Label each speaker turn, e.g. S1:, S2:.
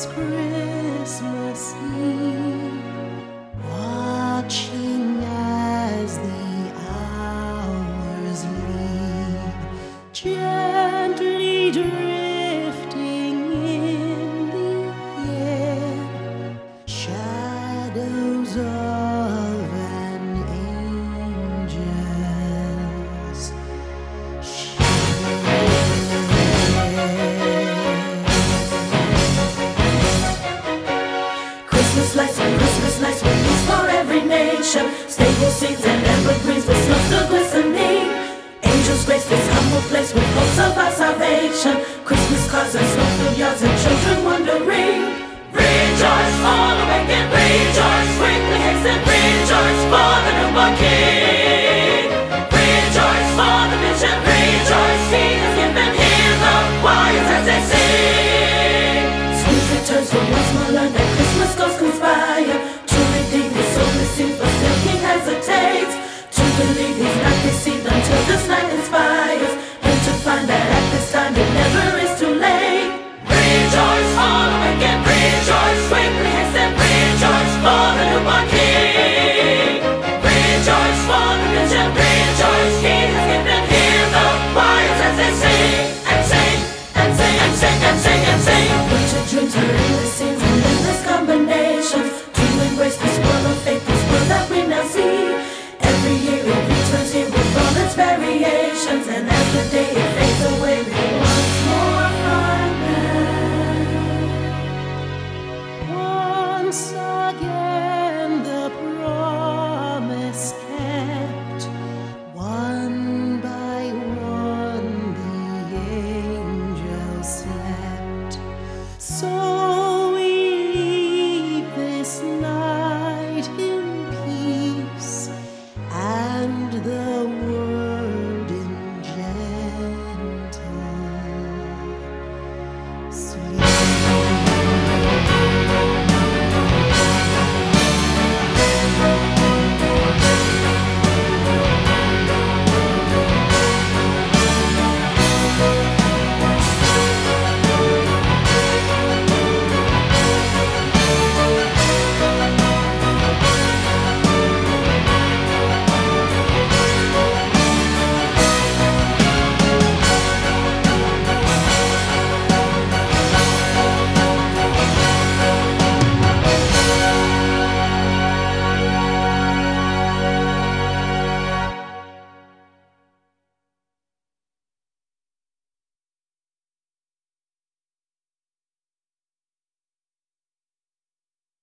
S1: this Christmas Eve, watching as the hours leave, gently drifting in the air, shadows of an angel's
S2: Christmas lights on Christmas nights, with peace for every nation, stable scenes and evergreen